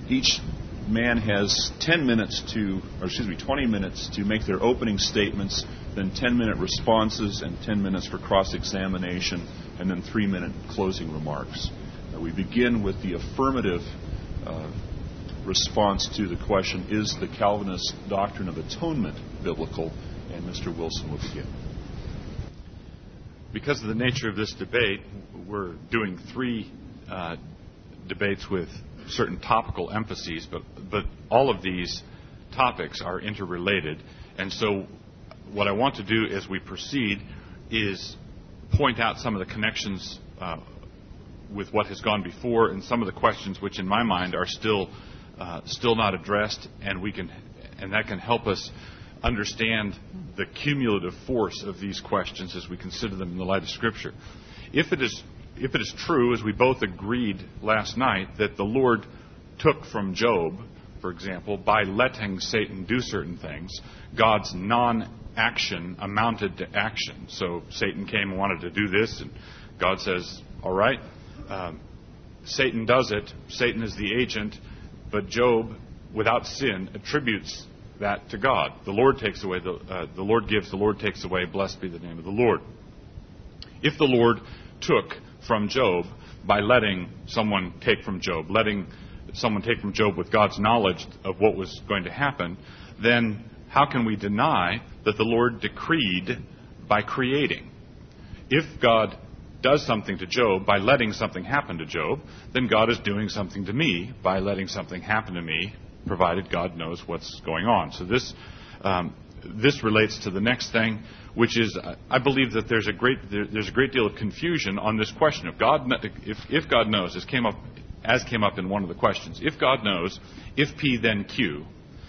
Each man has 20 minutes to make their opening statements, then 10-minute responses, and 10 minutes for cross-examination, and then 3-minute closing remarks. We begin with the affirmative response to the question, is the Calvinist doctrine of atonement biblical? And Mr. Wilson will begin. Because of the nature of this debate, we're doing 3 debates with certain topical emphases, but all of these topics are interrelated. And so what I want to do as we proceed is point out some of the connections with what has gone before and some of the questions which in my mind are still not addressed, and that can help us understand the cumulative force of these questions as we consider them in the light of Scripture. If it is true, as we both agreed last night, that the Lord took from Job, for example, by letting Satan do certain things, God's non-action amounted to action. So Satan came and wanted to do this, and God says, all right, Satan does it. Satan is the agent, but Job, without sin, attributes that to God. The Lord takes away, the Lord gives, the Lord takes away. Blessed be the name of the Lord. If the Lord took from Job by letting someone take from Job with God's knowledge of what was going to happen, then how can we deny that the Lord decreed by creating? If God does something to Job by letting something happen to Job, then God is doing something to me by letting something happen to me, provided God knows what's going on. So this relates to the next thing, which is I believe that there's a great deal of confusion on this question. If God knows, as came up in one of the questions, if God knows, if P then Q,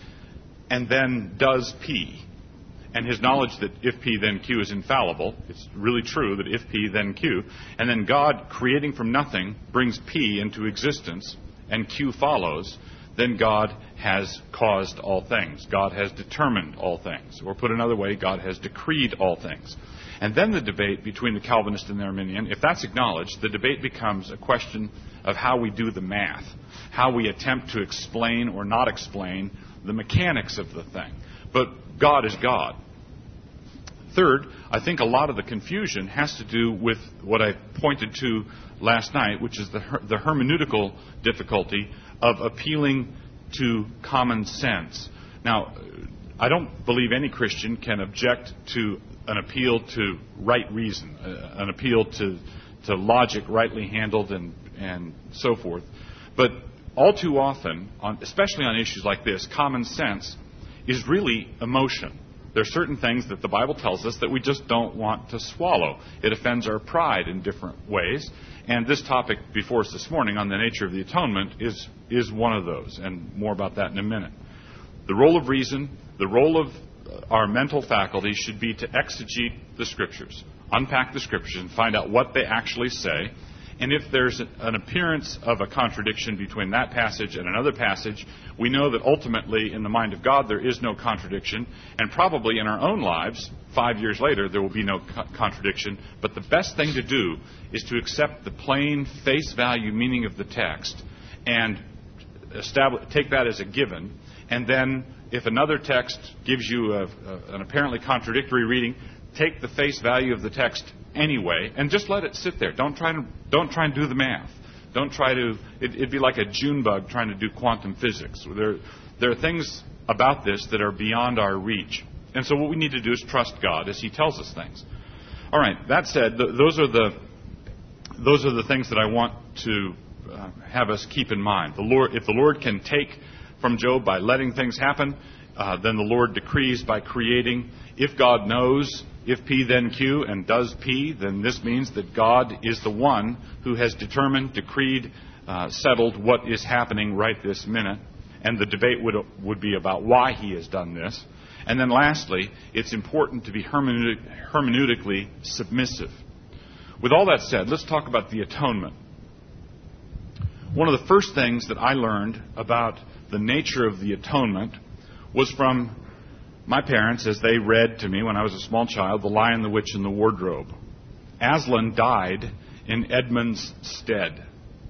and then does P, and his knowledge that if P then Q is infallible, it's really true that if P then Q, and then God creating from nothing brings P into existence and Q follows, then God has caused all things. God has determined all things. Or put another way, God has decreed all things. And then the debate between the Calvinist and the Arminian, if that's acknowledged, the debate becomes a question of how we do the math, how we attempt to explain or not explain the mechanics of the thing. But God is God. Third, I think a lot of the confusion has to do with what I pointed to last night, which is the hermeneutical difficulty of appealing to common sense. Now, I don't believe any Christian can object to an appeal to right reason, an appeal to logic rightly handled and so forth. But all too often, especially on issues like this, common sense is really emotion. There are certain things that the Bible tells us that we just don't want to swallow. It offends our pride in different ways. And this topic before us this morning on the nature of the atonement is one of those, and more about that in a minute. The role of reason, the role of our mental faculties should be to exegete the Scriptures, unpack the Scriptures and find out what they actually say. And if there's an appearance of a contradiction between that passage and another passage, we know that ultimately in the mind of God there is no contradiction, and probably in our own lives, 5 years later, there will be no contradiction. But the best thing to do is to accept the plain face value meaning of the text and take that as a given. And then if another text gives you an apparently contradictory reading, take the face value of the text anyway, and just let it sit there. Don't try and do the math. Don't try to. It'd be like a June bug trying to do quantum physics. There are things about this that are beyond our reach, and so what we need to do is trust God as He tells us things. All right. That said, those are the things that I want to have us keep in mind. If the Lord can take from Job by letting things happen, then the Lord decrees by creating. If God knows, if P then Q, and does P, then this means that God is the one who has determined, decreed, settled what is happening right this minute. And the debate would be about why He has done this. And then lastly, it's important to be hermeneutically submissive. With all that said, let's talk about the atonement. One of the first things that I learned about the nature of the atonement was from my parents as they read to me when I was a small child, The Lion, the Witch, and the Wardrobe. Aslan died in Edmund's stead.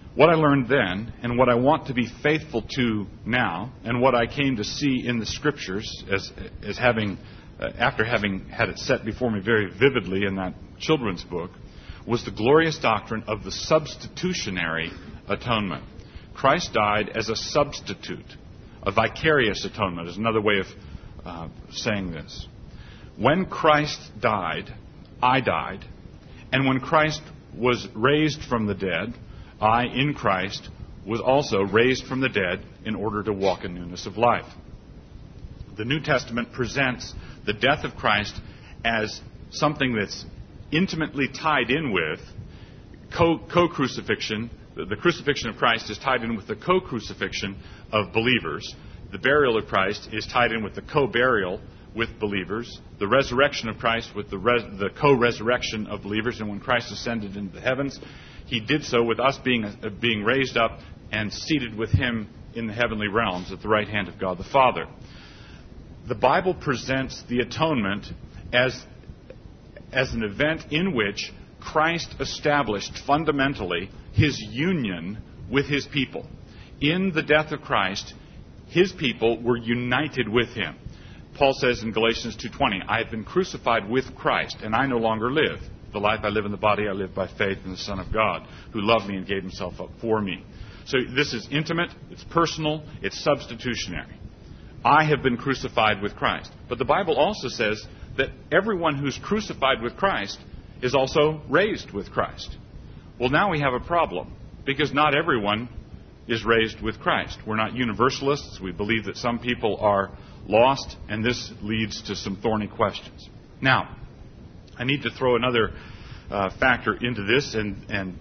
what I learned then and what I want to be faithful to now, and what I came to see in the Scriptures as having, after having had it set before me very vividly in that children's book, was the glorious doctrine of the substitutionary atonement. Christ died as a substitute. A vicarious atonement is another way of saying this. When Christ died, I died. And when Christ was raised from the dead, I, in Christ, was also raised from the dead in order to walk in newness of life. The New Testament presents the death of Christ as something that's intimately tied in with co-crucifixion. The crucifixion of Christ is tied in with the co-crucifixion of believers. The burial of Christ is tied in with the co-burial with believers. The resurrection of Christ with the co-resurrection of believers. And when Christ ascended into the heavens, He did so with us being raised up and seated with Him in the heavenly realms at the right hand of God the Father. The Bible presents the atonement as an event in which Christ established fundamentally His union with His people. In the death of Christ, His people were united with Him. Paul says in Galatians 2:20, I have been crucified with Christ, and I no longer live. The life I live in the body, I live by faith in the Son of God, who loved me and gave Himself up for me. So this is intimate, it's personal, it's substitutionary. I have been crucified with Christ. But the Bible also says that everyone who's crucified with Christ is also raised with Christ. Well, now we have a problem, because not everyone is raised with Christ. We're not universalists. We believe that some people are lost, and this leads to some thorny questions. Now, I need to throw another factor into this, and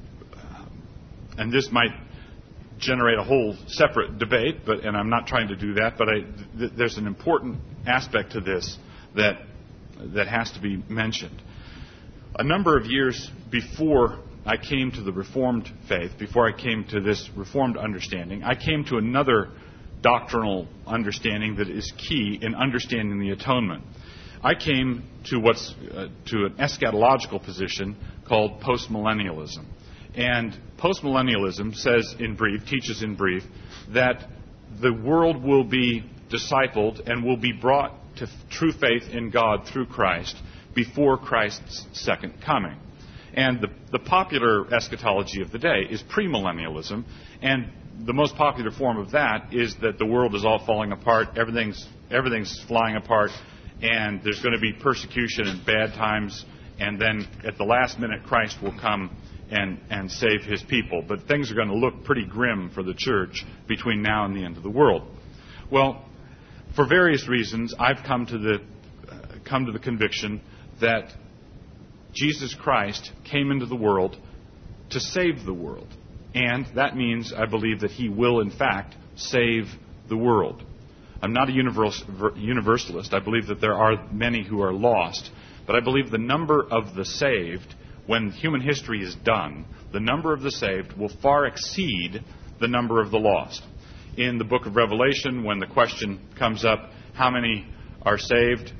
this might generate a whole separate debate, and I'm not trying to do that, but there's an important aspect to this that has to be mentioned. A number of years before I came to the Reformed faith, before I came to this Reformed understanding, I came to another doctrinal understanding that is key in understanding the atonement. I came to to an eschatological position called postmillennialism. And postmillennialism teaches in brief, that the world will be discipled and will be brought to true faith in God through Christ before Christ's second coming. And the popular eschatology of the day is premillennialism, and the most popular form of that is that the world is all falling apart, everything's flying apart, and there's going to be persecution and bad times, and then at the last minute Christ will come and save His people. But things are going to look pretty grim for the church between now and the end of the world. Well, for various reasons, I've come to the conviction that Jesus Christ came into the world to save the world. And that means, I believe, that He will, in fact, save the world. I'm not a universalist. I believe that there are many who are lost. But I believe the number of the saved, when human history is done, the number of the saved will far exceed the number of the lost. In the book of Revelation, when the question comes up, how many are saved?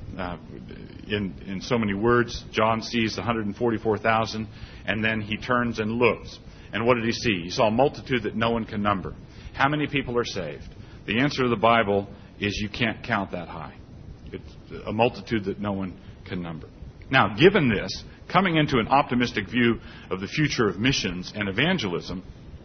In so many words, John sees 144,000, and then he turns and looks. And what did he see? He saw a multitude that no one can number. How many people are saved? The answer of the Bible is you can't count that high. It's a multitude that no one can number. Now, given this, coming into an optimistic view of the future of missions and evangelism,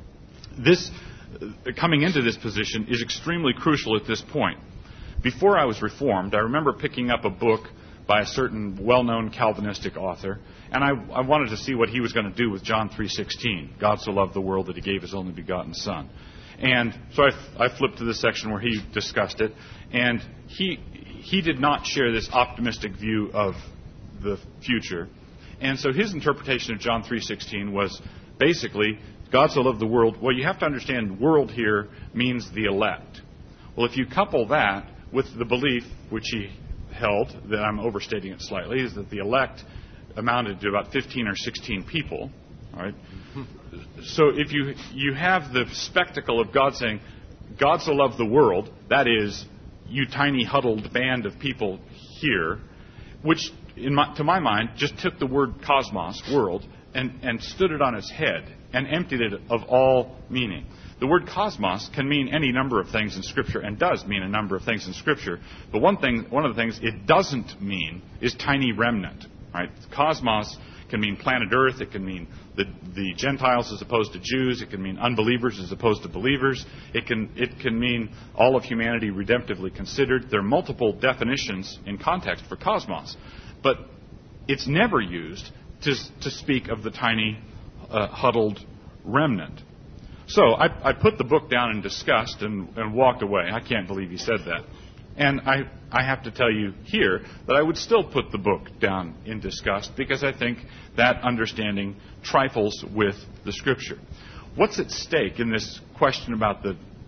coming into this position is extremely crucial at this point. Before I was Reformed, I remember picking up a book by a certain well-known Calvinistic author, and I wanted to see what he was going to do with John 3:16. God so loved the world that He gave His only begotten Son. And so I flipped to the section where he discussed it, and he did not share this optimistic view of the future. And so his interpretation of John 3:16 was basically, God so loved the world. Well, you have to understand, world here means the elect. Well, if you couple that with the belief, which he held, that I'm overstating it slightly, is that the elect amounted to about 15 or 16 people. All right. So if you have the spectacle of God saying, God so loved the world, that is, you tiny huddled band of people here, which to my mind just took the word cosmos, world, and stood it on its head and emptied it of all meaning. The word cosmos can mean any number of things in Scripture, and does mean a number of things in Scripture. But one of the things it doesn't mean is tiny remnant. Right? Cosmos can mean planet Earth. It can mean the Gentiles as opposed to Jews. It can mean unbelievers as opposed to believers. It can mean all of humanity redemptively considered. There are multiple definitions in context for cosmos, but it's never used to speak of the tiny, huddled remnant. So I put the book down in disgust and walked away. I can't believe he said that. And I have to tell you here that I would still put the book down in disgust, because I think that understanding trifles with the Scripture. What's at stake in this question about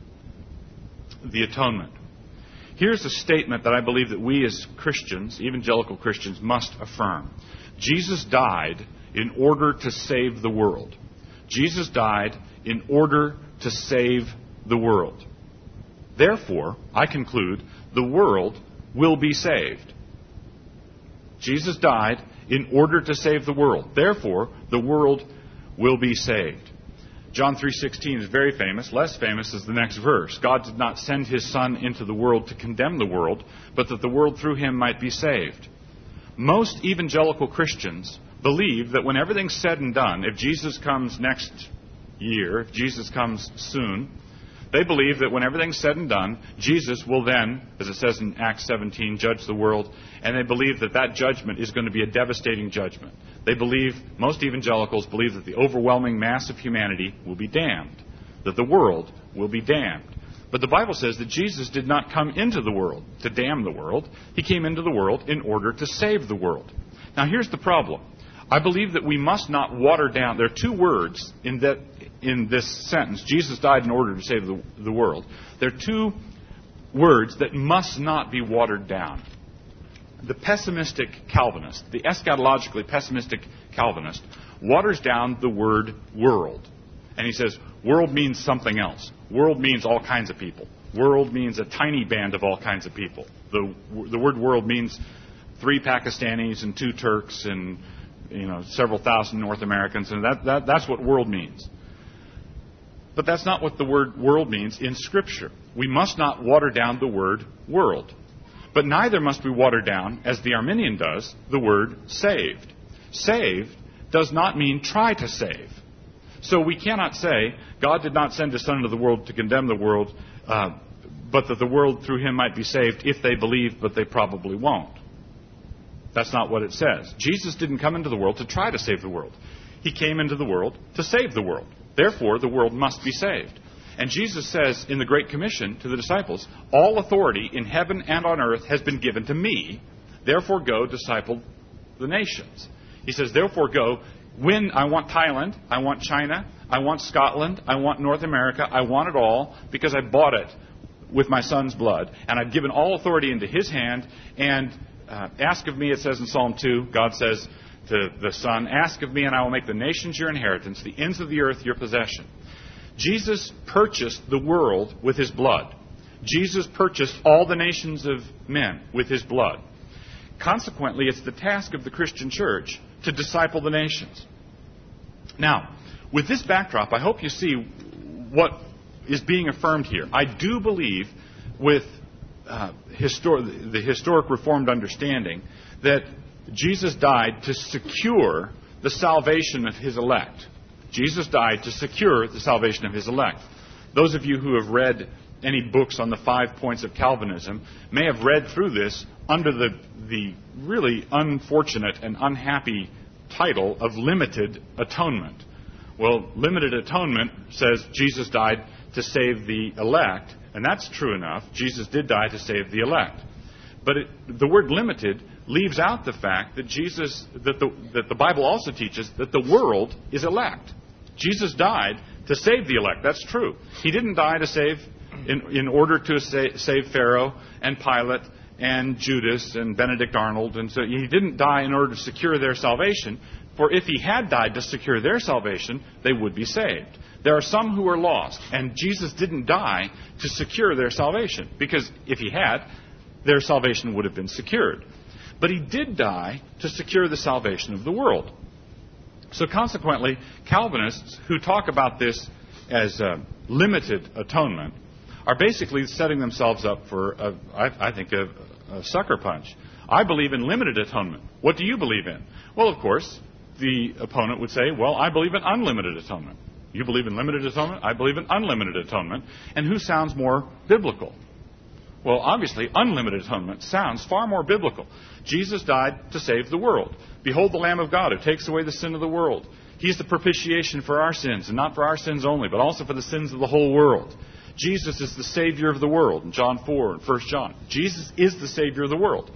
the atonement? Here's a statement that I believe that we as Christians, evangelical Christians, must affirm. Jesus died in order to save the world. Jesus died in order to save the world. Therefore, I conclude, the world will be saved. Jesus died in order to save the world. Therefore, the world will be saved. John 3:16 is very famous. Less famous is the next verse. God did not send his Son into the world to condemn the world, but that the world through him might be saved. Most evangelical Christians believe that when everything's said and done, if Jesus comes next year, if Jesus comes soon, they believe that when everything's said and done, Jesus will then, as it says in Acts 17, judge the world, and they believe that that judgment is going to be a devastating judgment. They believe, most evangelicals believe, that the overwhelming mass of humanity will be damned, that the world will be damned. But the Bible says that Jesus did not come into the world to damn the world. He came into the world in order to save the world. Now here's the problem. I believe that we must not water down. There are two words in this sentence. Jesus died in order to save the world. There are two words that must not be watered down. The pessimistic Calvinist, the eschatologically pessimistic Calvinist, waters down the word world. And he says, world means something else. World means all kinds of people. World means a tiny band of all kinds of people. The word world means 3 Pakistanis and 2 Turks and several thousand North Americans, and that's what world means. But that's not what the word world means in Scripture. We must not water down the word world. But neither must we water down, as the Arminian does, the word saved. Saved does not mean try to save. So we cannot say, God did not send his Son into the world to condemn the world, but that the world through him might be saved if they believe, but they probably won't. That's not what it says. Jesus didn't come into the world to try to save the world. He came into the world to save the world. Therefore, the world must be saved. And Jesus says in the Great Commission to the disciples, all authority in heaven and on earth has been given to me. Therefore, go disciple the nations. He says, therefore, go. When I want Thailand, I want China, I want Scotland, I want North America, I want it all because I bought it with my Son's blood. And I've given all authority into his hand. And ask of me, it says in Psalm 2, God says to the Son, ask of me and I will make the nations your inheritance, the ends of the earth your possession. Jesus purchased the world with his blood. Jesus purchased all the nations of men with his blood. Consequently, it's the task of the Christian church to disciple the nations. Now, with this backdrop, I hope you see what is being affirmed here. I do believe, with the historic Reformed understanding, that Jesus died to secure the salvation of his elect. Jesus died to secure the salvation of his elect. Those of you who have read any books on the 5 points of Calvinism may have read through this under the really unfortunate and unhappy title of limited atonement. Well, limited atonement says Jesus died to save the elect, and that's true enough. Jesus did die to save the elect. But the word limited leaves out the fact that that the Bible also teaches that the world is elect. Jesus died to save the elect. That's true. He didn't die to save in order to save Pharaoh and Pilate and Judas and Benedict Arnold. And so he didn't die in order to secure their salvation. For if he had died to secure their salvation, they would be saved. There are some who are lost, and Jesus didn't die to secure their salvation, because if he had, their salvation would have been secured. But he did die to secure the salvation of the world. So consequently, Calvinists who talk about this as limited atonement are basically setting themselves up for, I think, a sucker punch. I believe in limited atonement. What do you believe in? Well, of course, the opponent would say, well, I believe in unlimited atonement. You believe in limited atonement? I believe in unlimited atonement. And who sounds more biblical? Well, obviously, unlimited atonement sounds far more biblical. Jesus died to save the world. Behold the Lamb of God who takes away the sin of the world. He's the propitiation for our sins, and not for our sins only, but also for the sins of the whole world. Jesus is the Savior of the world in John 4 and 1 John. Jesus is the Savior of the world.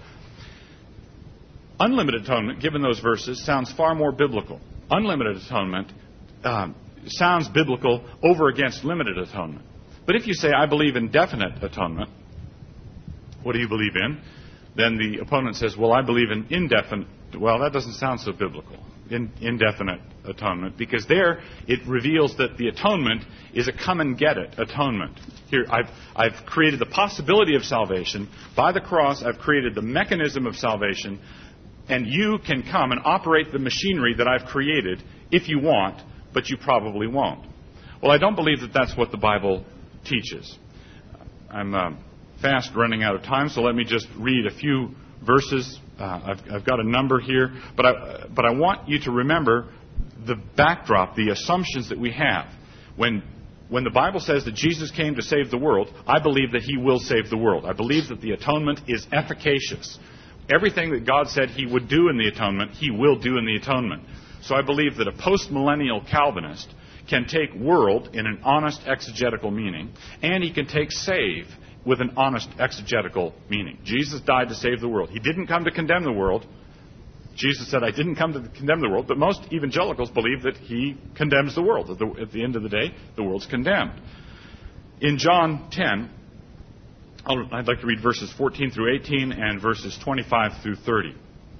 Unlimited atonement, given those verses, sounds far more biblical. Unlimited atonement sounds biblical over against limited atonement. But if you say, I believe in definite atonement, what do you believe in? Then the opponent says, well, I believe in indefinite. Well, that doesn't sound so biblical. Indefinite atonement, because there it reveals that the atonement is a come-and-get-it atonement. Here, I've created the possibility of salvation. By the cross, I've created the mechanism of salvation, and you can come and operate the machinery that I've created if you want, but you probably won't. Well, I don't believe that that's what the Bible teaches. I'm fast running out of time, so let me just read a few verses. I've got a number here, but I want you to remember the backdrop, the assumptions that we have. When the Bible says that Jesus came to save the world, I believe that He will save the world. I believe that the atonement is efficacious. Everything that God said He would do in the atonement, He will do in the atonement. So I believe that a post-millennial Calvinist can take world in an honest exegetical meaning, and he can take save with an honest exegetical meaning. Jesus died to save the world. He didn't come to condemn the world. Jesus said, I didn't come to condemn the world, but most evangelicals believe that He condemns the world. At the end of the day, the world's condemned. In John 10, I'd like to read verses 14 through 18 and verses 25 through 30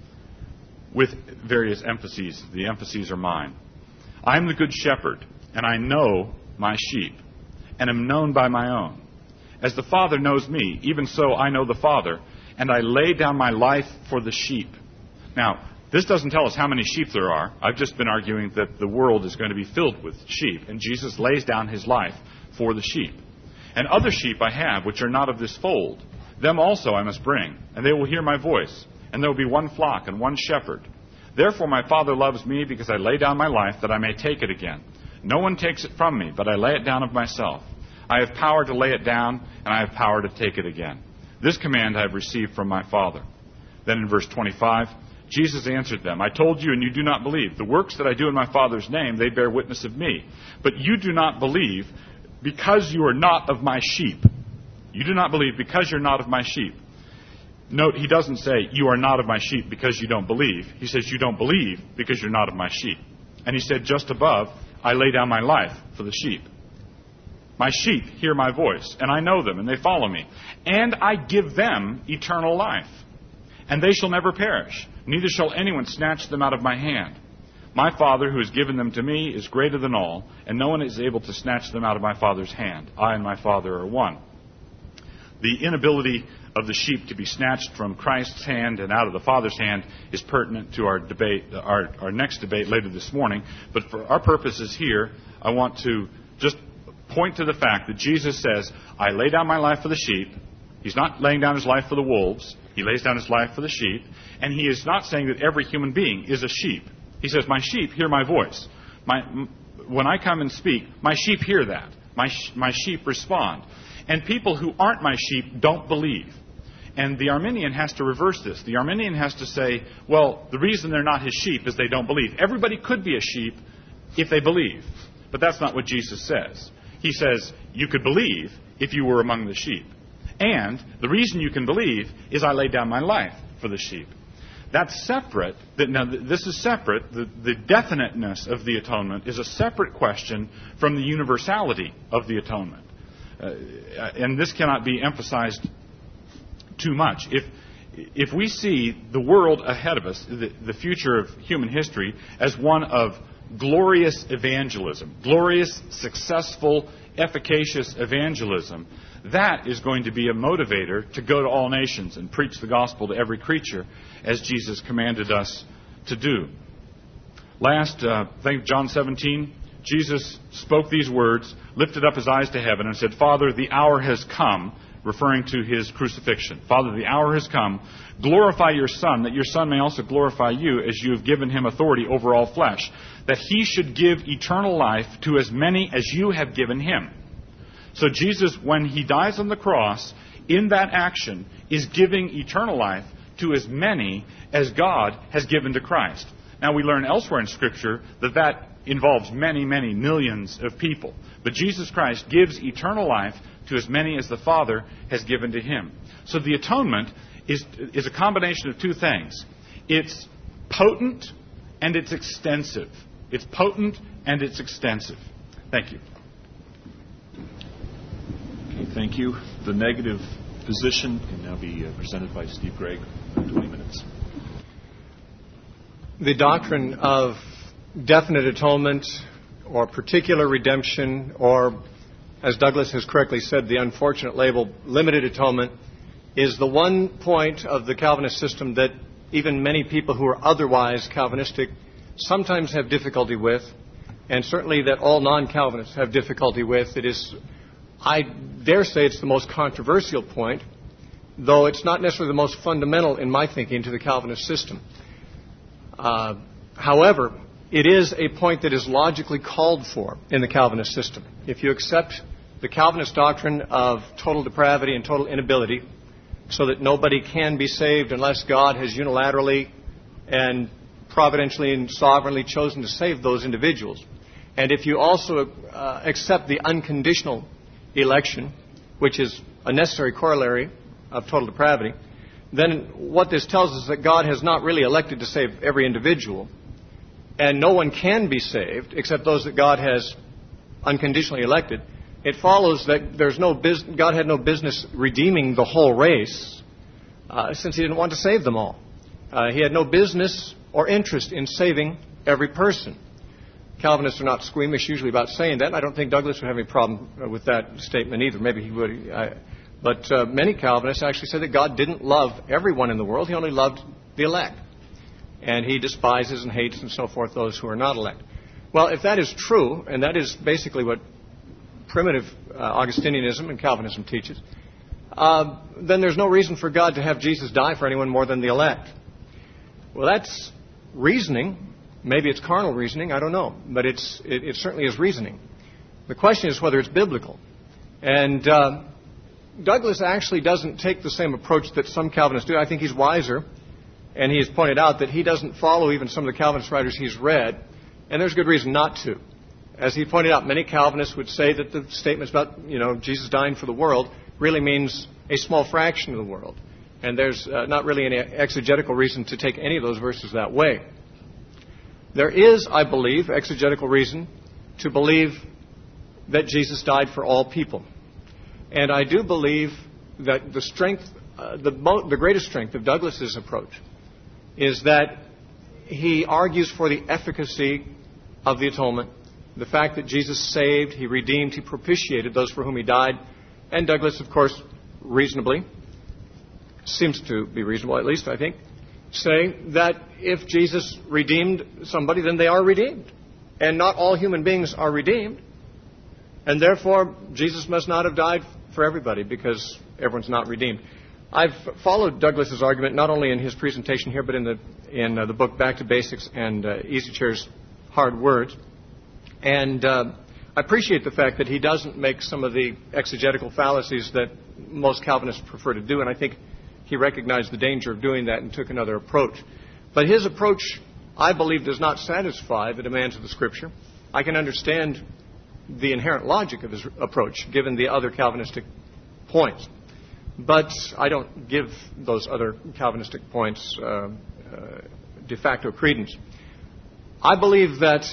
with various emphases. The emphases are mine. I am the good shepherd, and I know my sheep, and am known by my own. As the Father knows me, even so I know the Father, and I lay down my life for the sheep. Now, this doesn't tell us how many sheep there are. I've just been arguing that the world is going to be filled with sheep, and Jesus lays down His life for the sheep. And other sheep I have, which are not of this fold. Them also I must bring, and they will hear my voice, and there will be one flock and one shepherd. Therefore my Father loves me, because I lay down my life that I may take it again. No one takes it from me, but I lay it down of myself. I have power to lay it down, and I have power to take it again. This command I have received from my Father. Then in verse 25, Jesus answered them, I told you, and you do not believe. The works that I do in my Father's name, they bear witness of me. But you do not believe because you are not of my sheep. You do not believe because you're not of my sheep. Note, He doesn't say, you are not of my sheep because you don't believe. He says, you don't believe because you're not of my sheep. And He said just above, I lay down my life for the sheep. My sheep hear my voice, and I know them, and they follow me. And I give them eternal life. And they shall never perish, neither shall anyone snatch them out of my hand. My Father, who has given them to me, is greater than all, and no one is able to snatch them out of my Father's hand. I and my Father are one. The inability of the sheep to be snatched from Christ's hand and out of the Father's hand is pertinent to our debate, our next debate later this morning. But for our purposes here, I want to just point to the fact that Jesus says, I lay down my life for the sheep. He's not laying down His life for the wolves. He lays down His life for the sheep. And He is not saying that every human being is a sheep. He says, my sheep hear my voice. When I come and speak, my sheep hear that. My sheep respond. And people who aren't my sheep don't believe. And the Arminian has to reverse this. The Arminian has to say, well, the reason they're not His sheep is they don't believe. Everybody could be a sheep if they believe. But that's not what Jesus says. He says, you could believe if you were among the sheep. And the reason you can believe is I lay down my life for the sheep. That's separate. Now, this is separate. The definiteness of the atonement is a separate question from the universality of the atonement. And this cannot be emphasized too much. If we see the world ahead of us, the future of human history, as one of glorious evangelism, glorious, successful, efficacious evangelism, that is going to be a motivator to go to all nations and preach the gospel to every creature, as Jesus commanded us to do. Last, think John 17, Jesus spoke these words, lifted up his eyes to heaven, and said, Father, the hour has come, referring to his crucifixion. Father, the hour has come. Glorify your Son, that your Son may also glorify you, as you have given him authority over all flesh, that he should give eternal life to as many as you have given him. So Jesus, when he dies on the cross, in that action, is giving eternal life to as many as God has given to Christ. Now, we learn elsewhere in Scripture that involves many, many millions of people. But Jesus Christ gives eternal life to as many as the Father has given to him. So the atonement is a combination of two things. It's potent and it's extensive. It's potent and it's extensive. Thank you. Okay, thank you. The negative position can now be presented by Steve Gregg for 20 minutes. The doctrine of definite atonement or particular redemption, or, as Douglas has correctly said, the unfortunate label, limited atonement, is the one point of the Calvinist system that even many people who are otherwise Calvinistic sometimes have difficulty with, and certainly that all non-Calvinists have difficulty with. It is, I dare say, it's the most controversial point, though it's not necessarily the most fundamental in my thinking to the Calvinist system. However, it is a point that is logically called for in the Calvinist system. If you accept the Calvinist doctrine of total depravity and total inability, so that nobody can be saved unless God has unilaterally and providentially and sovereignly chosen to save those individuals, and if you also accept the unconditional election, which is a necessary corollary of total depravity, then what this tells us is that God has not really elected to save every individual, and no one can be saved except those that God has unconditionally elected. It follows that God had no business redeeming the whole race since he didn't want to save them all. He had no business or interest in saving every person. Calvinists are not squeamish usually about saying that. I don't think Douglas would have any problem with that statement either. Maybe he would. But many Calvinists actually say that God didn't love everyone in the world. He only loved the elect. And he despises and hates and so forth those who are not elect. Well, if that is true, and that is basically what primitive Augustinianism and Calvinism teaches, then there's no reason for God to have Jesus die for anyone more than the elect. Well, that's reasoning. Maybe it's carnal reasoning. I don't know. But it certainly is reasoning. The question is whether it's biblical. And Douglas actually doesn't take the same approach that some Calvinists do. I think he's wiser. And he has pointed out that he doesn't follow even some of the Calvinist writers he's read. And there's good reason not to. As he pointed out, many Calvinists would say that the statements about, Jesus dying for the world really means a small fraction of the world. And there's not really any exegetical reason to take any of those verses that way. There is, I believe, exegetical reason to believe that Jesus died for all people. And I do believe that the strength, the greatest strength of Douglas's approach is that he argues for the efficacy of the atonement, the fact that Jesus saved, he redeemed, he propitiated those for whom he died. And Douglas, of course, reasonably, seems to be reasonable at least, I think, say that if Jesus redeemed somebody, then they are redeemed. And not all human beings are redeemed. And therefore, Jesus must not have died for everybody because everyone's not redeemed. I've followed Douglas's argument not only in his presentation here, but in the book Back to Basics and Easy Chair's Hard Words. And I appreciate the fact that he doesn't make some of the exegetical fallacies that most Calvinists prefer to do, and I think he recognized the danger of doing that and took another approach. But his approach, I believe, does not satisfy the demands of the Scripture. I can understand the inherent logic of his approach, given the other Calvinistic points. But I don't give those other Calvinistic points de facto credence. I believe that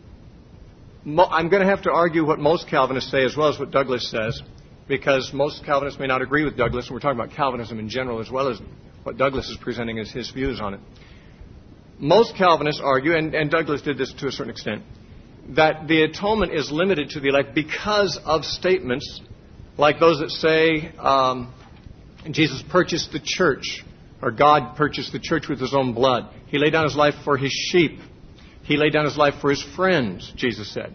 I'm going to have to argue what most Calvinists say as well as what Douglas says, because most Calvinists may not agree with Douglas, and we're talking about Calvinism in general as well as what Douglas is presenting as his views on it. Most Calvinists argue, and Douglas did this to a certain extent, that the atonement is limited to the elect because of statements like those that say Jesus purchased the church, or God purchased the church with his own blood. He laid down his life for his sheep. He laid down his life for his friends, Jesus said.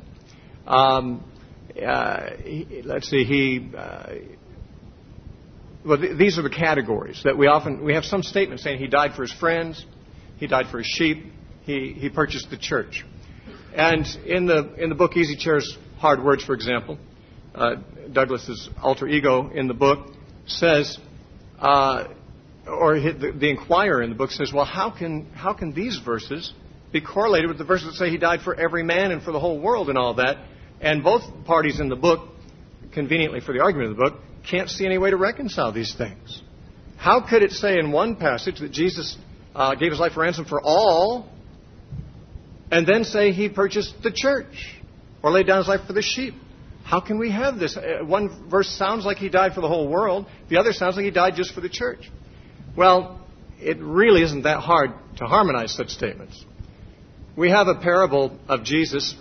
Let's see, these are the categories that we have some statements saying he died for his friends, he died for his sheep, he purchased the church. And in the book Easy Chair's Hard Words, for example, Douglas's alter ego in the book says, the Inquirer in the book says, well, how can these verses be correlated with the verses that say he died for every man and for the whole world and all that? And both parties in the book, conveniently for the argument of the book, can't see any way to reconcile these things. How could it say in one passage that Jesus gave his life a ransom for all, and then say he purchased the church or laid down his life for the sheep? How can we have this? One verse sounds like he died for the whole world. The other sounds like he died just for the church. Well, it really isn't that hard to harmonize such statements. We have a parable of Jesus,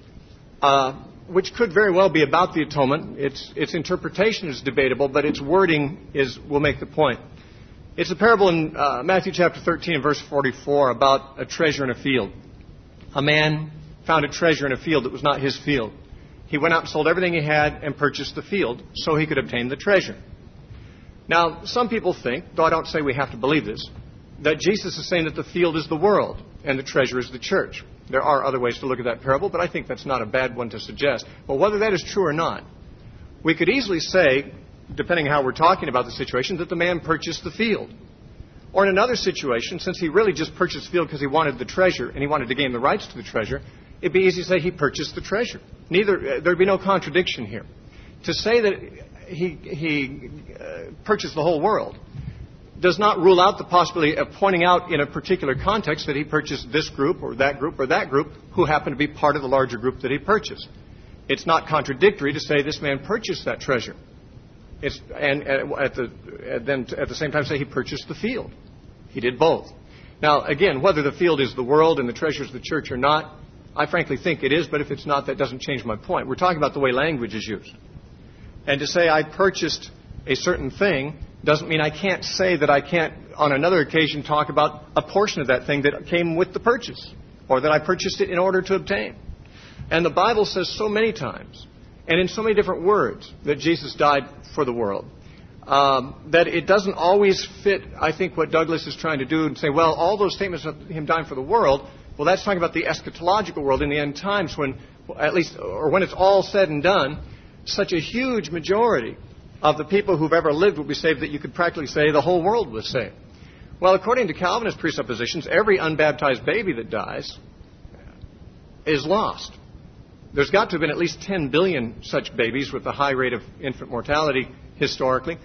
which could very well be about the atonement. Its interpretation is debatable, but its wording will make the point. It's a parable in Matthew chapter 13 and verse 44 about a treasure in a field. A man found a treasure in a field that was not his field. He went out and sold everything he had and purchased the field so he could obtain the treasure. Now, some people think, though I don't say we have to believe this, that Jesus is saying that the field is the world and the treasure is the church. There are other ways to look at that parable, but I think that's not a bad one to suggest. But whether that is true or not, we could easily say, depending on how we're talking about the situation, that the man purchased the field. Or in another situation, since he really just purchased the field because he wanted the treasure and he wanted to gain the rights to the treasure, it'd be easy to say he purchased the treasure. There'd be no contradiction here. To say that he purchased the whole world does not rule out the possibility of pointing out in a particular context that he purchased this group or that group who happened to be part of the larger group that he purchased. It's not contradictory to say this man purchased that treasure. And at the same time say he purchased the field. He did both. Now, again, whether the field is the world and the treasure is the church or not, I frankly think it is, but if it's not, that doesn't change my point. We're talking about the way language is used. And to say I purchased a certain thing doesn't mean I can't say that I can't, on another occasion, talk about a portion of that thing that came with the purchase, or that I purchased it in order to obtain. And the Bible says so many times, and in so many different words, that Jesus died for the world, that it doesn't always fit, I think, what Douglas is trying to do and say, well, all those statements of him dying for the world, well, that's talking about the eschatological world in the end times when, at least, or when it's all said and done, such a huge majority of the people who've ever lived will be saved that you could practically say the whole world was saved. Well, according to Calvinist presuppositions, every unbaptized baby that dies is lost. There's got to have been at least 10 billion such babies with a high rate of infant mortality historically,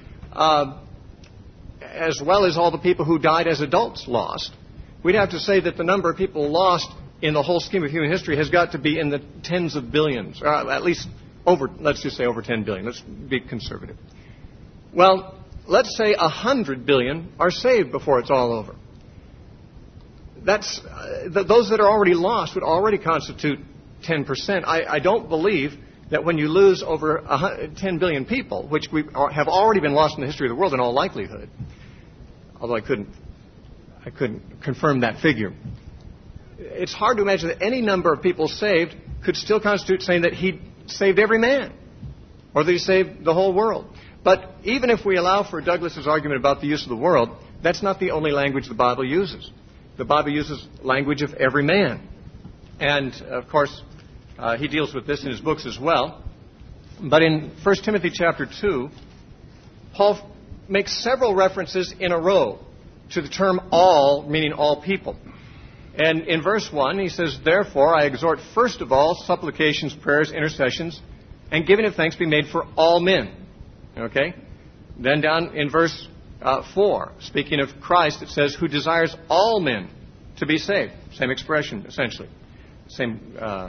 as well as all the people who died as adults lost. We'd have to say that the number of people lost in the whole scheme of human history has got to be in the tens of billions, or at least let's just say over 10 billion. Let's be conservative. Well, let's say 100 billion are saved before it's all over. Those that are already lost would already constitute 10%. I don't believe that when you lose over 10 billion people, which have already been lost in the history of the world in all likelihood, although I couldn't confirm that figure, it's hard to imagine that any number of people saved could still constitute saying that he saved every man, or that he saved the whole world. But even if we allow for Douglas's argument about the use of the world, that's not the only language the Bible uses. The Bible uses language of every man. And, of course, he deals with this in his books as well. But in 1 Timothy chapter 2, Paul makes several references in a row to the term all, meaning all people. And in verse 1, he says, "Therefore I exhort first of all supplications, prayers, intercessions, and giving of thanks be made for all men." Okay? Then down in verse 4, speaking of Christ, it says, "Who desires all men to be saved." Same expression, essentially. Same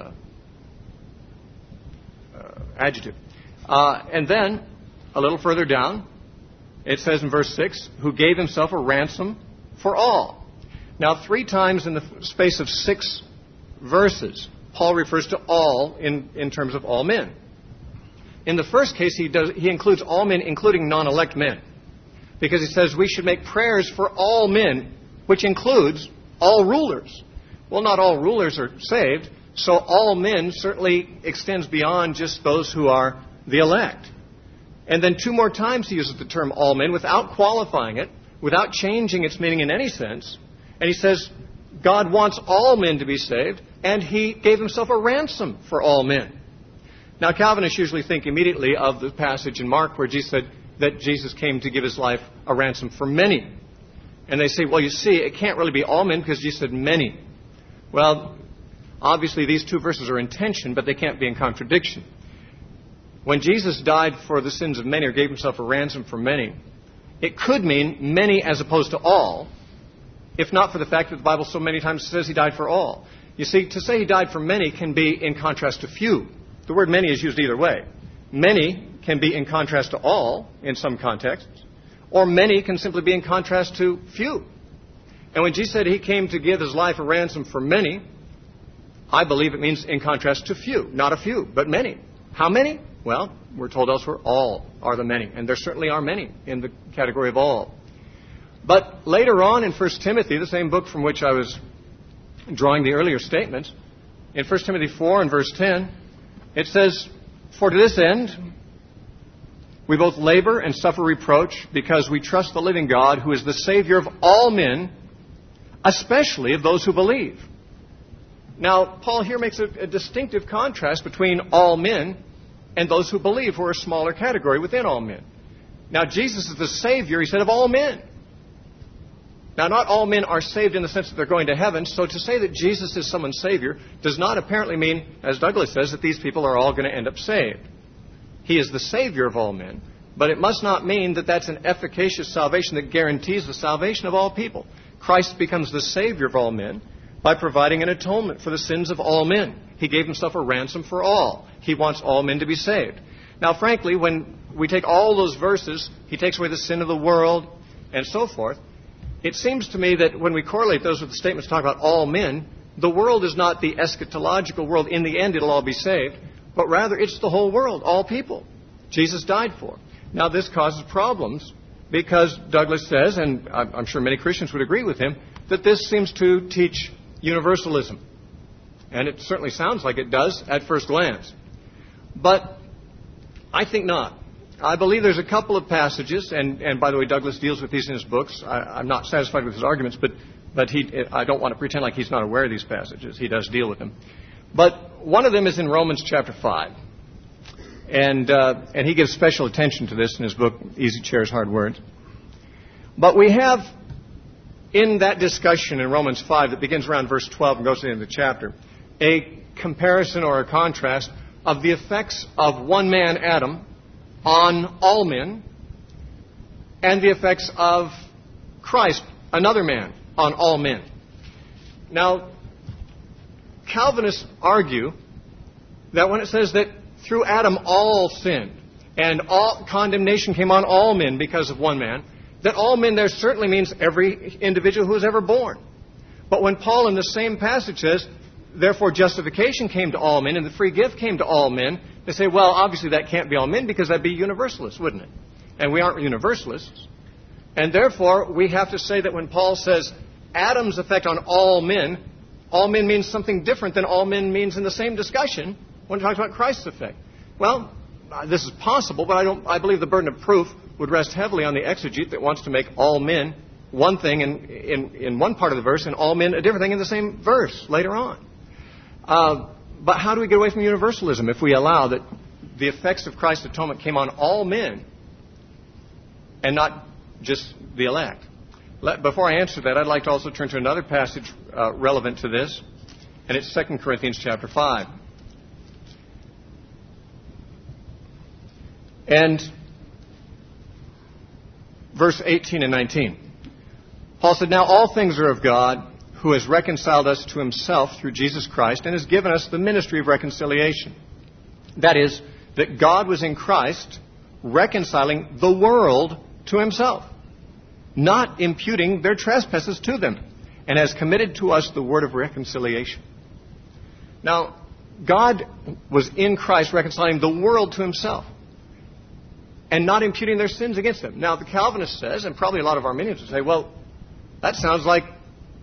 adjective. And then, a little further down, it says in verse 6, "Who gave himself a ransom for all." Now, 3 times in the space of 6 verses, Paul refers to all in terms of all men. In the first case, he includes all men, including non-elect men, because he says we should make prayers for all men, which includes all rulers. Well, not all rulers are saved, so all men certainly extends beyond just those who are the elect. And then 2 more times he uses the term all men without qualifying it, without changing its meaning in any sense. And he says God wants all men to be saved, and he gave himself a ransom for all men. Now, Calvinists usually think immediately of the passage in Mark where Jesus said that Jesus came to give his life a ransom for many. And they say, well, you see, it can't really be all men because Jesus said many. Well, obviously these 2 verses are in tension, but they can't be in contradiction. When Jesus died for the sins of many or gave himself a ransom for many, it could mean many as opposed to all, if not for the fact that the Bible so many times says he died for all. You see, to say he died for many can be in contrast to few. The word many is used either way. Many can be in contrast to all in some contexts, or many can simply be in contrast to few. And when Jesus said he came to give his life a ransom for many, I believe it means in contrast to few. Not a few, but many. How many? Well, we're told elsewhere all are the many. And there certainly are many in the category of all. But later on in 1 Timothy, the same book from which I was drawing the earlier statements, in 1 Timothy 4 and verse 10, it says, "For to this end we both labor and suffer reproach because we trust the living God who is the Savior of all men, especially of those who believe." Now, Paul here makes a distinctive contrast between all men and those who believe, who are a smaller category within all men. Now, Jesus is the Savior, he said, of all men. Now, not all men are saved in the sense that they're going to heaven, so to say that Jesus is someone's Savior does not apparently mean, as Douglas says, that these people are all going to end up saved. He is the Savior of all men, but it must not mean that that's an efficacious salvation that guarantees the salvation of all people. Christ becomes the Savior of all men by providing an atonement for the sins of all men. He gave himself a ransom for all. He wants all men to be saved. Now, frankly, when we take all those verses, he takes away the sin of the world and so forth, it seems to me that when we correlate those with the statements talking about all men, the world is not the eschatological world. In the end, it'll all be saved. But rather, it's the whole world, all people. Jesus died for. Now, this causes problems because Douglas says, and I'm sure many Christians would agree with him, that this seems to teach universalism. And it certainly sounds like it does at first glance. But I think not. I believe there's a couple of passages, and by the way, Douglas deals with these in his books. I'm not satisfied with his arguments, but I don't want to pretend like he's not aware of these passages. He does deal with them. But one of them is in Romans chapter 5. And he gives special attention to this in his book, Easy Chairs, Hard Words. But we have in that discussion in Romans 5 that begins around verse 12 and goes to the end of the chapter, a comparison or a contrast of the effects of one man, Adam, on all men, and the effects of Christ, another man, on all men. Now, Calvinists argue that when it says that through Adam all sinned, and all condemnation came on all men because of one man, that all men there certainly means every individual who was ever born. But when Paul in the same passage says, therefore justification came to all men and the free gift came to all men, they say, well, obviously that can't be all men because that'd be universalists, wouldn't it? And we aren't universalists. And therefore, we have to say that when Paul says Adam's effect on all men means something different than all men means in the same discussion when it talks about Christ's effect. Well, this is possible, but I believe the burden of proof would rest heavily on the exegete that wants to make all men one thing in one part of the verse and all men a different thing in the same verse later on. But how do we get away from universalism if we allow that the effects of Christ's atonement came on all men and not just the elect? Before I answer that, I'd like to also turn to another passage relevant to this, and it's 2 Corinthians chapter 5. And verse 18 and 19. Paul said, now all things are of God, who has reconciled us to himself through Jesus Christ and has given us the ministry of reconciliation. That is, that God was in Christ reconciling the world to himself, not imputing their trespasses to them, and has committed to us the word of reconciliation. Now, God was in Christ reconciling the world to himself and not imputing their sins against them. Now, the Calvinist says, and probably a lot of Arminians would say, well, that sounds like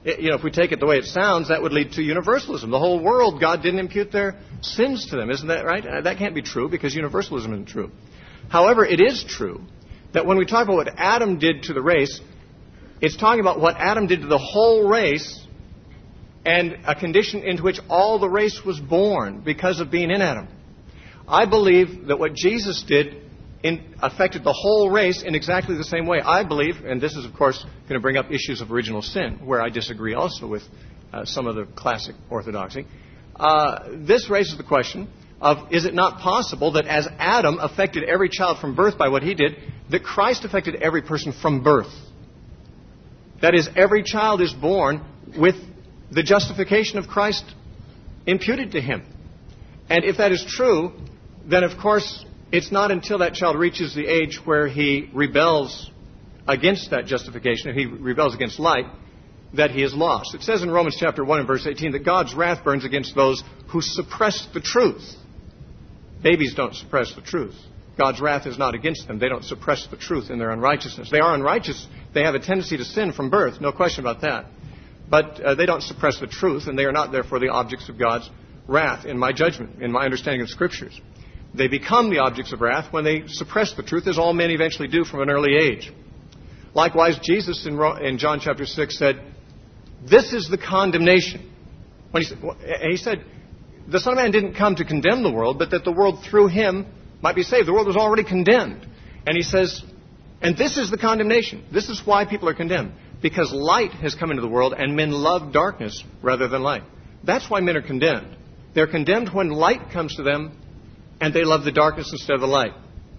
if we take it the way it sounds, that would lead to universalism. The whole world, God didn't impute their sins to them. Isn't that right? That can't be true because universalism isn't true. However, it is true that when we talk about what Adam did to the race, it's talking about what Adam did to the whole race and a condition into which all the race was born because of being in Adam. I believe that what Jesus did affected the whole race in exactly the same way. I believe, and this is, of course, going to bring up issues of original sin, where I disagree also with some of the classic orthodoxy. This raises the question of, is it not possible that as Adam affected every child from birth by what he did, that Christ affected every person from birth? That is, every child is born with the justification of Christ imputed to him. And if that is true, then of course it's not until that child reaches the age where he rebels against that justification, if he rebels against light, that he is lost. It says in Romans chapter 1 and verse 18 that God's wrath burns against those who suppress the truth. Babies don't suppress the truth. God's wrath is not against them. They don't suppress the truth in their unrighteousness. They are unrighteous. They have a tendency to sin from birth, no question about that. But they don't suppress the truth, and they are not therefore the objects of God's wrath, in my judgment, in my understanding of Scriptures. They become the objects of wrath when they suppress the truth, as all men eventually do from an early age. Likewise, Jesus in John chapter 6 said, "This is the condemnation." When he said, the Son of Man didn't come to condemn the world, but that the world through him might be saved. The world was already condemned. And he says, and this is the condemnation. This is why people are condemned. Because light has come into the world and men love darkness rather than light. That's why men are condemned. They're condemned when light comes to them and they love the darkness instead of the light.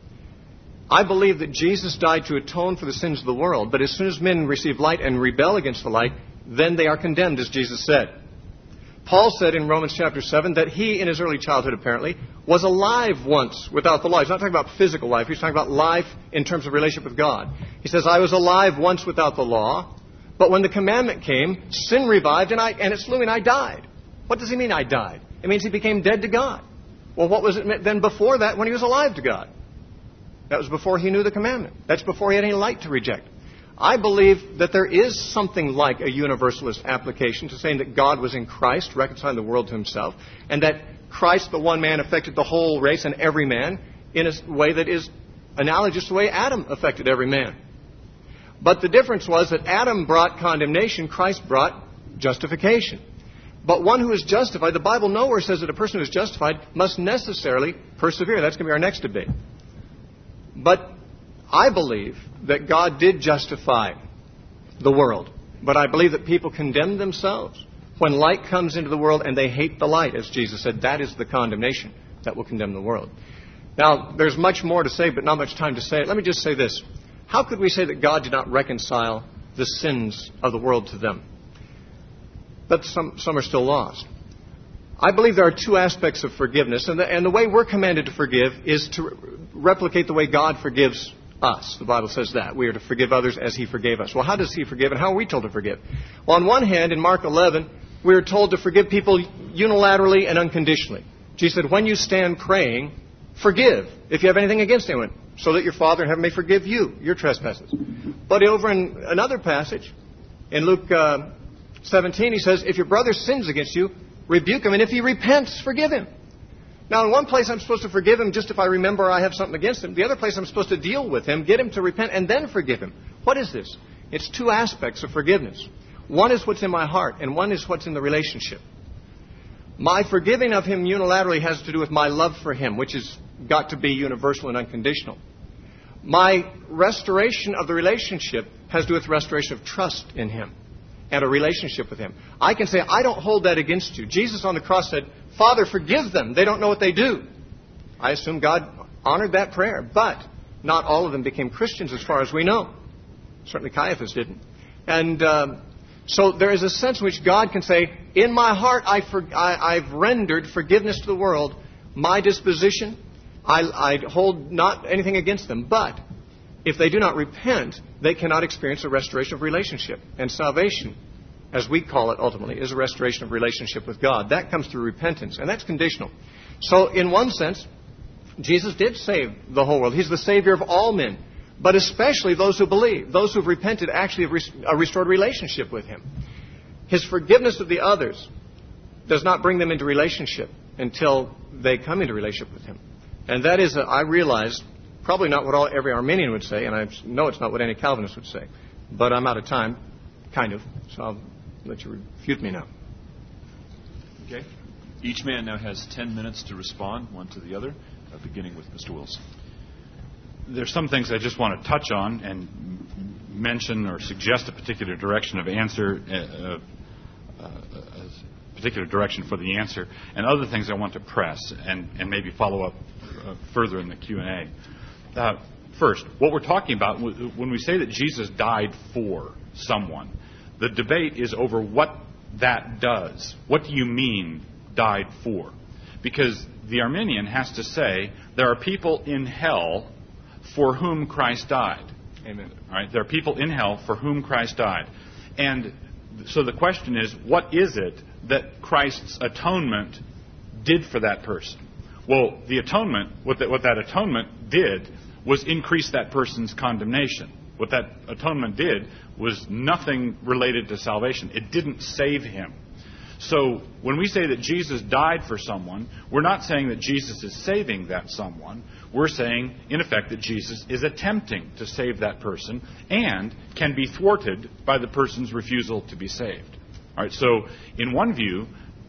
I believe that Jesus died to atone for the sins of the world, but as soon as men receive light and rebel against the light, then they are condemned, as Jesus said. Paul said in Romans chapter 7 that he, in his early childhood apparently, was alive once without the law. He's not talking about physical life. He's talking about life in terms of relationship with God. He says, I was alive once without the law, but when the commandment came, sin revived and it slew me and I died. What does he mean I died? It means he became dead to God. Well, what was it then before that when he was alive to God? That was before he knew the commandment. That's before he had any light to reject. I believe that there is something like a universalist application to saying that God was in Christ, reconciling the world to himself, and that Christ, the one man, affected the whole race and every man in a way that is analogous to the way Adam affected every man. But the difference was that Adam brought condemnation, Christ brought justification. But one who is justified, the Bible nowhere says that a person who is justified must necessarily persevere. That's going to be our next debate. But I believe that God did justify the world. But I believe that people condemn themselves. When light comes into the world and they hate the light, as Jesus said, that is the condemnation that will condemn the world. Now, there's much more to say, but not much time to say it. Let me just say this. How could we say that God did not reconcile the sins of the world to them? But some are still lost. I believe there are two aspects of forgiveness, and the way we're commanded to forgive is to replicate the way God forgives us. The Bible says that. We are to forgive others as he forgave us. Well, how does he forgive, and how are we told to forgive? Well, on one hand, in Mark 11, we are told to forgive people unilaterally and unconditionally. Jesus said, when you stand praying, forgive if you have anything against anyone, so that your Father in heaven may forgive you your trespasses. But over in another passage, in Luke 17, he says, if your brother sins against you, rebuke him, and if he repents, forgive him. Now, in one place, I'm supposed to forgive him just if I remember I have something against him. The other place, I'm supposed to deal with him, get him to repent, and then forgive him. What is this? It's two aspects of forgiveness. One is what's in my heart, and one is what's in the relationship. My forgiving of him unilaterally has to do with my love for him, which has got to be universal and unconditional. My restoration of the relationship has to do with restoration of trust in him and a relationship with him. I can say, I don't hold that against you. Jesus on the cross said, Father, forgive them. They don't know what they do. I assume God honored that prayer, but not all of them became Christians as far as we know. Certainly Caiaphas didn't. And so there is a sense in which God can say, in my heart I've rendered forgiveness to the world. My disposition, I hold not anything against them. But if they do not repent, they cannot experience a restoration of relationship. And salvation, as we call it ultimately, is a restoration of relationship with God. That comes through repentance, and that's conditional. So in one sense, Jesus did save the whole world. He's the Savior of all men, but especially those who believe. Those who have repented actually have a restored relationship with him. His forgiveness of the others does not bring them into relationship until they come into relationship with Him. And that is, I realize, probably not what every Arminian would say, and I know it's not what any Calvinist would say. But I'm out of time, kind of, so I'll let you refute me now. Okay. Each man now has 10 minutes to respond, one to the other, beginning with Mr. Wilson. There's some things I just want to touch on and mention or suggest a particular direction of answer, a particular direction for the answer, and other things I want to press and maybe follow up further in the Q&A. First, what we're talking about, when we say that Jesus died for someone, the debate is over what that does. What do you mean, died for? Because the Arminian has to say there are people in hell for whom Christ died. Amen. All right? There are people in hell for whom Christ died. And so the question is, what is it that Christ's atonement did for that person? Well, the atonement, what that atonement did was increase that person's condemnation. What that atonement did was nothing related to salvation. It didn't save him. So when we say that Jesus died for someone, we're not saying that Jesus is saving that someone. We're saying, in effect, that Jesus is attempting to save that person and can be thwarted by the person's refusal to be saved. All right. So in one view,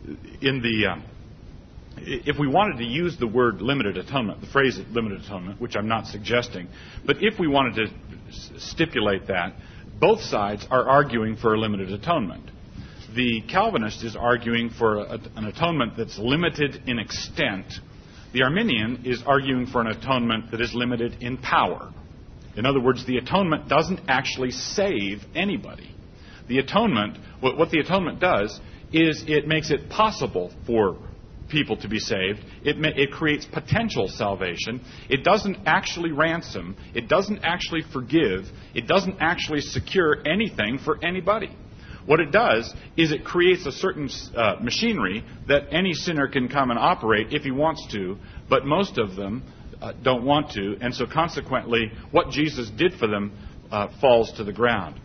if we wanted to use the word limited atonement, the phrase limited atonement, which I'm not suggesting, but if we wanted to stipulate that, both sides are arguing for a limited atonement. The Calvinist is arguing for an atonement that's limited in extent. The Arminian is arguing for an atonement that is limited in power. In other words, the atonement doesn't actually save anybody. The atonement, what the atonement does is it makes it possible for people to be saved. It creates potential salvation. It doesn't actually ransom. It doesn't actually forgive. It doesn't actually secure anything for anybody. What it does is it creates a certain machinery that any sinner can come and operate if he wants to, but most of them don't want to, and so consequently, what Jesus did for them falls to the ground.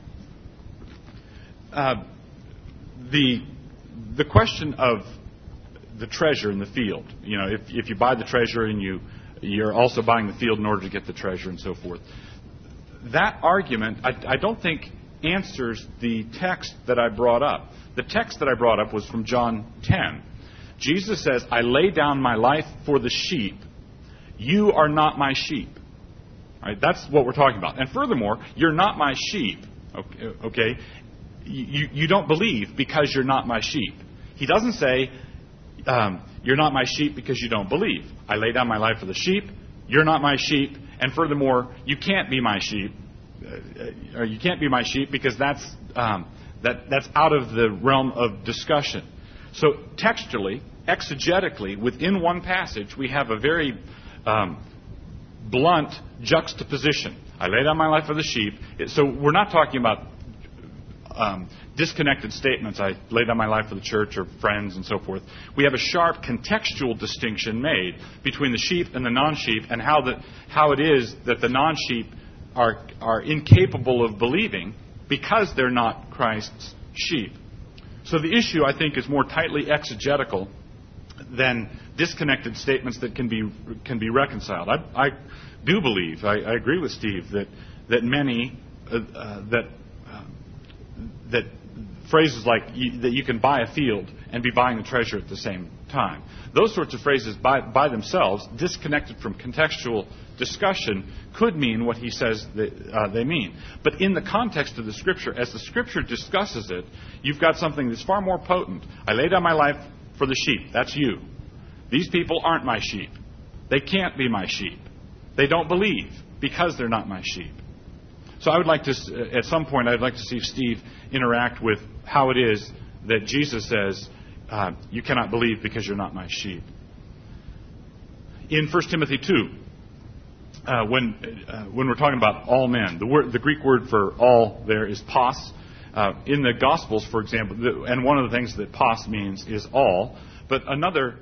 The question of the treasure in the field, you know, if you buy the treasure and you're also buying the field in order to get the treasure and so forth, that argument, I don't think answers the text that I brought up. The text that I brought up was from John 10. Jesus says, I lay down my life for the sheep. You are not my sheep. All right, that's what we're talking about. And furthermore, you're not my sheep. Okay? You don't believe because you're not my sheep. He doesn't say, you're not my sheep because you don't believe. I lay down my life for the sheep. You're not my sheep. And furthermore, you can't be my sheep. Or you can't be my sheep because that's out of the realm of discussion. So textually, exegetically, within one passage, we have a very blunt juxtaposition. I lay down my life for the sheep. So we're not talking about disconnected statements. I lay down my life for the church or friends and so forth. We have a sharp contextual distinction made between the sheep and the non-sheep, and how it is that the non-sheep are incapable of believing because they're not Christ's sheep. So the issue, I think, is more tightly exegetical than disconnected statements that can be reconciled. I do believe, I agree with Steve, that many that phrases like that you can buy a field and be buying the treasure at the same time. Those sorts of phrases by themselves, disconnected from contextual discussion, could mean what he says they mean. But in the context of the Scripture, as the Scripture discusses it, you've got something that's far more potent. I lay down my life for the sheep. That's you. These people aren't my sheep. They can't be my sheep. They don't believe because they're not my sheep. So I would like to, at some point, I'd like to see Steve interact with how it is that Jesus says, you cannot believe because you're not my sheep. In 1 Timothy 2, when we're talking about all men, the Greek word for all there is pos. In the Gospels, for example, and one of the things that pos means is all, but another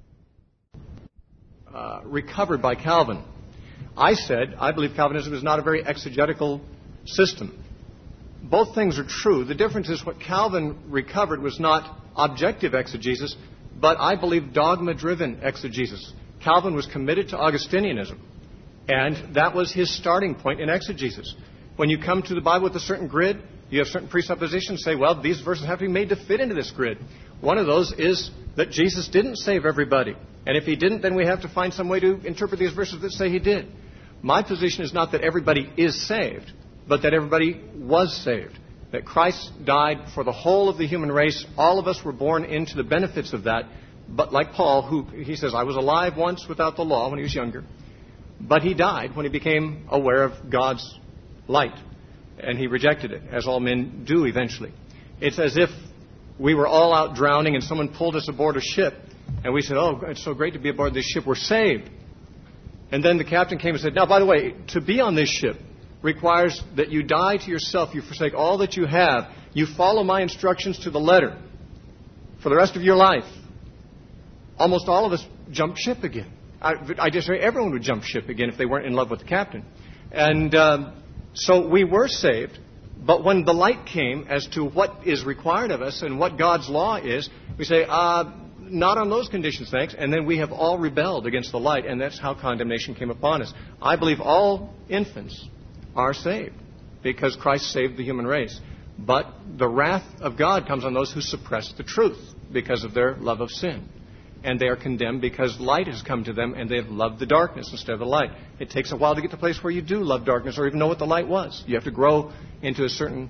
recovered by Calvin. I said I believe Calvinism is not a very exegetical system, both things are true. The difference is what Calvin recovered was not objective exegesis, but I believe dogma-driven exegesis. Calvin was committed to Augustinianism, and that was his starting point in exegesis. When you come to the Bible with a certain grid, you have certain presuppositions, say, well, these verses have to be made to fit into this grid. One of those is that Jesus didn't save everybody. And if he didn't, then we have to find some way to interpret these verses that say he did. My position is not that everybody is saved, but that everybody was saved. That Christ died for the whole of the human race. All of us were born into the benefits of that. But like Paul, he says, I was alive once without the law when he was younger. But he died when he became aware of God's light. And he rejected it, as all men do eventually. It's as if we were all out drowning and someone pulled us aboard a ship. And we said, oh, it's so great to be aboard this ship. We're saved. And then the captain came and said, now, by the way, to be on this ship requires that you die to yourself. You forsake all that you have. You follow my instructions to the letter for the rest of your life. Almost all of us jumped ship again. I just say everyone would jump ship again if they weren't in love with the captain. And so we were saved. But when the light came as to what is required of us and what God's law is, we say, not on those conditions, thanks. And then we have all rebelled against the light, and that's how condemnation came upon us. I believe all infants are saved because Christ saved the human race. But the wrath of God comes on those who suppress the truth because of their love of sin. And they are condemned because light has come to them and they have loved the darkness instead of the light. It takes a while to get to the place where you do love darkness or even know what the light was. You have to grow into a certain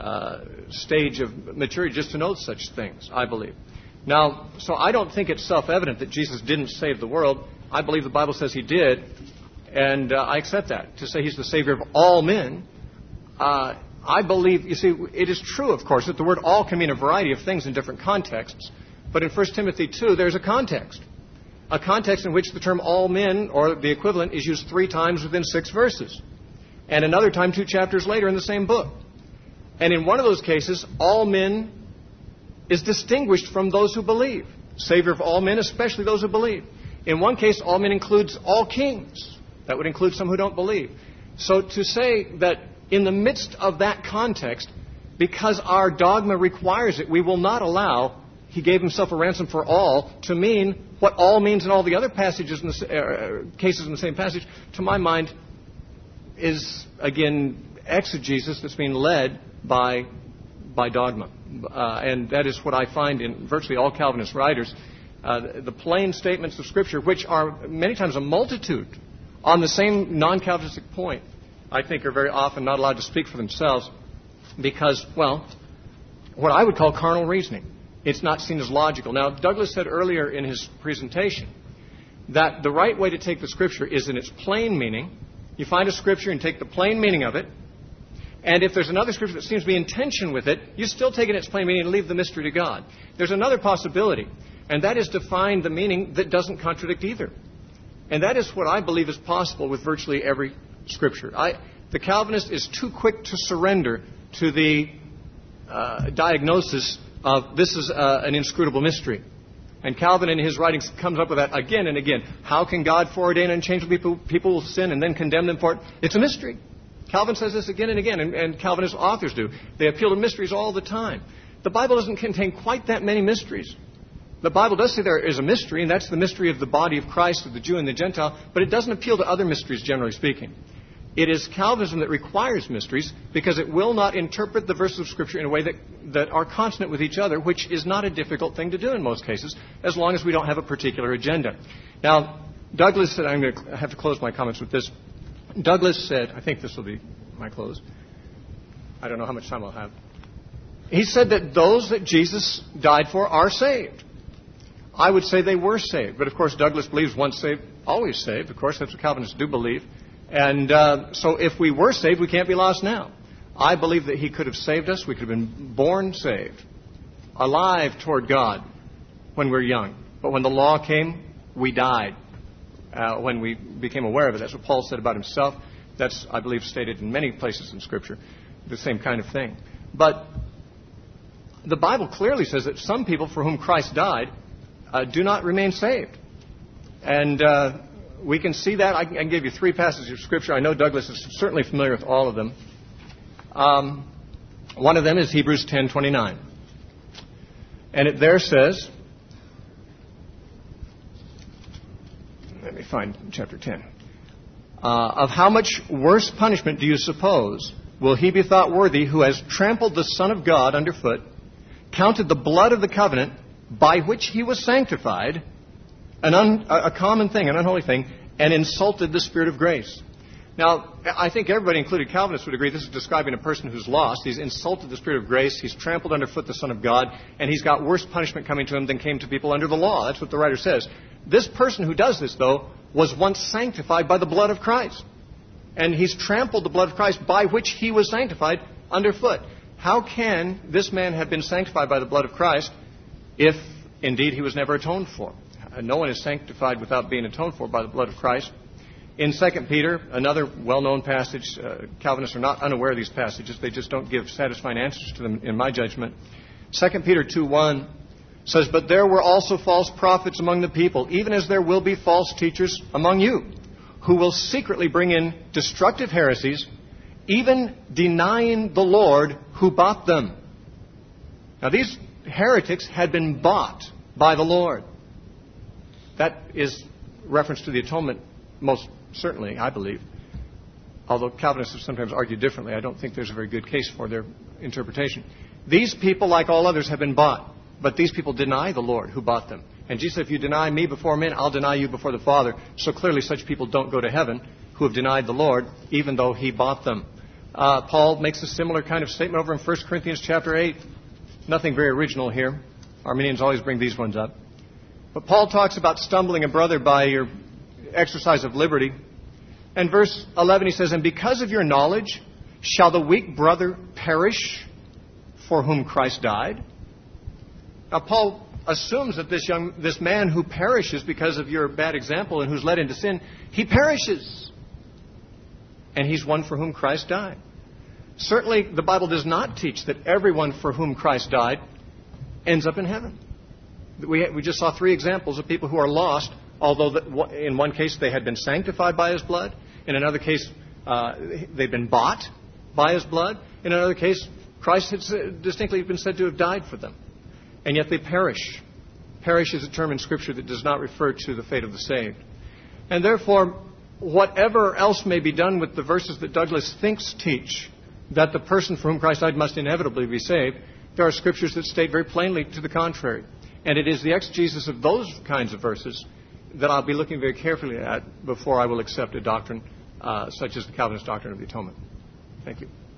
stage of maturity just to know such things, I believe. Now, so I don't think it's self-evident that Jesus didn't save the world. I believe the Bible says he did, and I accept that. To say he's the Savior of all men, I believe, you see, it is true, of course, that the word all can mean a variety of things in different contexts. But in 1 Timothy 2, there's a context in which the term all men, or the equivalent, is used 3 times within 6 verses. And another time 2 chapters later in the same book. And in one of those cases, all men is distinguished from those who believe. Savior of all men, especially those who believe. In one case, all men includes all kings. That would include some who don't believe. So to say that in the midst of that context, because our dogma requires it, we will not allow he gave himself a ransom for all to mean what all means in all the other passages, cases in the same passage, to my mind, is, again, exegesis that's being led by dogma. And that is what I find in virtually all Calvinist writers. The plain statements of Scripture, which are many times a multitude on the same non-Calvinistic point, I think are very often not allowed to speak for themselves because, well, what I would call carnal reasoning. It's not seen as logical. Now, Douglas said earlier in his presentation that the right way to take the Scripture is in its plain meaning. You find a Scripture and take the plain meaning of it. And if there's another Scripture that seems to be in tension with it, you still take it in its plain meaning and leave the mystery to God. There's another possibility, and that is to find the meaning that doesn't contradict either. And that is what I believe is possible with virtually every Scripture. The Calvinist is too quick to surrender to the diagnosis of this is an inscrutable mystery. And Calvin in his writings comes up with that again and again. How can God foreordain unchangeable people will sin and then condemn them for it? It's a mystery. Calvin says this again and again, and Calvinist authors do. They appeal to mysteries all the time. The Bible doesn't contain quite that many mysteries. The Bible does say there is a mystery, and that's the mystery of the body of Christ, of the Jew and the Gentile, but it doesn't appeal to other mysteries, generally speaking. It is Calvinism that requires mysteries because it will not interpret the verses of Scripture in a way that are consonant with each other, which is not a difficult thing to do in most cases, as long as we don't have a particular agenda. Now, Douglas said, I'm going to have to close my comments with this. Douglas said, I think this will be my close. I don't know how much time I'll have. He said that those that Jesus died for are saved. I would say they were saved. But, of course, Douglas believes once saved, always saved. Of course, that's what Calvinists do believe. And so if we were saved, we can't be lost now. I believe that he could have saved us. We could have been born saved, alive toward God when we were young. But when the law came, we died when we became aware of it. That's what Paul said about himself. That's, I believe, stated in many places in Scripture, the same kind of thing. But the Bible clearly says that some people for whom Christ died do not remain saved. And we can see that. I can give you 3 passages of Scripture. I know Douglas is certainly familiar with all of them. One of them is Hebrews 10:29. And it there says, let me find chapter 10. Of how much worse punishment do you suppose will he be thought worthy who has trampled the Son of God underfoot, counted the blood of the covenant by which he was sanctified, a common thing, an unholy thing, and insulted the Spirit of grace? Now, I think everybody, including Calvinists, would agree this is describing a person who's lost. He's insulted the Spirit of grace. He's trampled underfoot the Son of God. And he's got worse punishment coming to him than came to people under the law. That's what the writer says. This person who does this, though, was once sanctified by the blood of Christ. And he's trampled the blood of Christ by which he was sanctified underfoot. How can this man have been sanctified by the blood of Christ if, indeed, he was never atoned for? No one is sanctified without being atoned for by the blood of Christ. In 2 Peter, another well-known passage, Calvinists are not unaware of these passages. They just don't give satisfying answers to them, in my judgment. 2 Peter 2:1 says, "But there were also false prophets among the people, even as there will be false teachers among you, who will secretly bring in destructive heresies, even denying the Lord who bought them." Now, these heretics had been bought by the Lord. That is reference to the atonement, most certainly, I believe. Although Calvinists have sometimes argued differently, I don't think there's a very good case for their interpretation. These people, like all others, have been bought. But these people deny the Lord who bought them. And Jesus said, if you deny me before men, I'll deny you before the Father. So clearly such people don't go to heaven who have denied the Lord, even though he bought them. Paul makes a similar kind of statement over in 1 Corinthians chapter 8. Nothing very original here. Arminians always bring these ones up. But Paul talks about stumbling a brother by your exercise of liberty. And verse 11 he says, "And because of your knowledge, shall the weak brother perish for whom Christ died?" Now Paul assumes that this man who perishes because of your bad example and who's led into sin, he perishes. And he's one for whom Christ died. Certainly the Bible does not teach that everyone for whom Christ died ends up in heaven. We just saw 3 examples of people who are lost, although in one case they had been sanctified by his blood. In another case, they've been bought by his blood. In another case, Christ had distinctly been said to have died for them. And yet they perish. Perish is a term in Scripture that does not refer to the fate of the saved. And therefore, whatever else may be done with the verses that Douglas thinks teach that the person for whom Christ died must inevitably be saved, there are Scriptures that state very plainly to the contrary. And it is the exegesis of those kinds of verses that I'll be looking very carefully at before I will accept a doctrine such as the Calvinist doctrine of the atonement. Thank you.